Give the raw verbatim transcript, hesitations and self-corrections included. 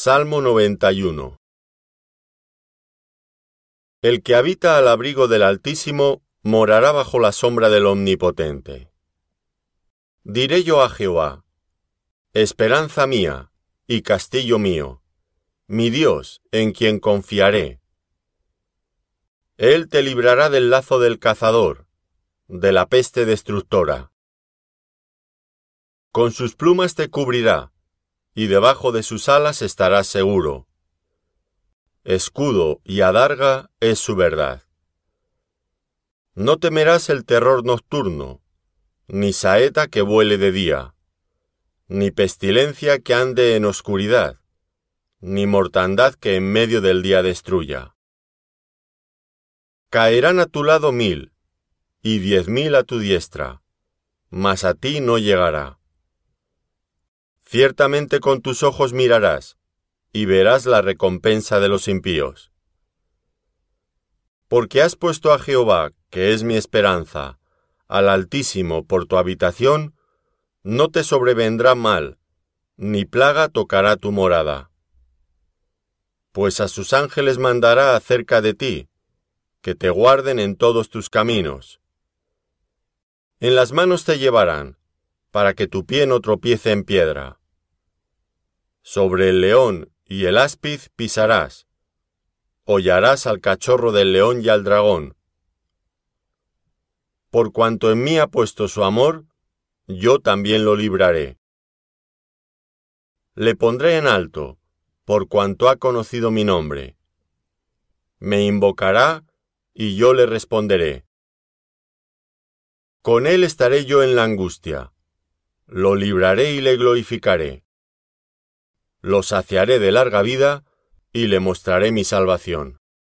Salmo noventa y uno. El que habita al abrigo del Altísimo morará bajo la sombra del Omnipotente. Diré yo a Jehová: esperanza mía y castillo mío, mi Dios, en quien confiaré. Él te librará del lazo del cazador, de la peste destructora. Con sus plumas te cubrirá, y debajo de sus alas estarás seguro. Escudo y adarga es su verdad. No temerás el terror nocturno, ni saeta que vuele de día, ni pestilencia que ande en oscuridad, ni mortandad que en medio del día destruya. Caerán a tu lado mil, y diez mil a tu diestra, mas a ti no llegará. Ciertamente con tus ojos mirarás, y verás la recompensa de los impíos. Porque has puesto a Jehová, que es mi esperanza, al Altísimo por tu habitación, no te sobrevendrá mal, ni plaga tocará tu morada. Pues a sus ángeles mandará acerca de ti, que te guarden en todos tus caminos. En las manos te llevarán, para que tu pie no tropiece en piedra. Sobre el león y el áspid pisarás, hollarás al cachorro del león y al dragón. Por cuanto en mí ha puesto su amor, yo también lo libraré. Le pondré en alto, por cuanto ha conocido mi nombre. Me invocará, y yo le responderé. Con él estaré yo en la angustia. Lo libraré y le glorificaré. Lo saciaré de larga vida, y le mostraré mi salvación.